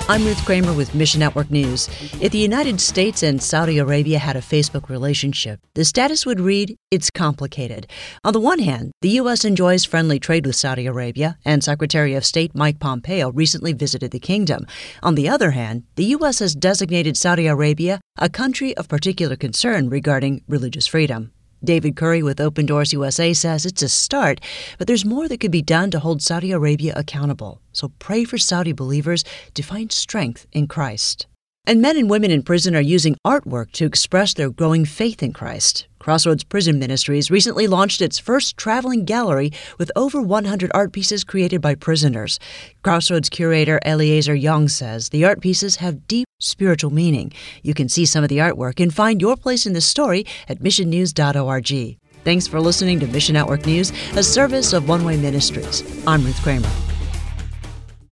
I'm Ruth Kramer with Mission Network News. If the United States and Saudi Arabia had a Facebook relationship, the status would read, it's complicated. On the one hand, the U.S. enjoys friendly trade with Saudi Arabia, and Secretary of State Mike Pompeo recently visited the kingdom. On the other hand, the U.S. has designated Saudi Arabia a country of particular concern regarding religious freedom. David Curry with Open Doors USA says it's a start, but there's more that could be done to hold Saudi Arabia accountable. So pray for Saudi believers to find strength in Christ. And men and women in prison are using artwork to express their growing faith in Christ. Crossroads Prison Ministries recently launched its first traveling gallery with over 100 art pieces created by prisoners. Crossroads curator Eliezer Young says the art pieces have deep spiritual meaning. You can see some of the artwork and find your place in the story at missionnews.org. Thanks for listening to Mission Network News, a service of One Way Ministries. I'm Ruth Kramer.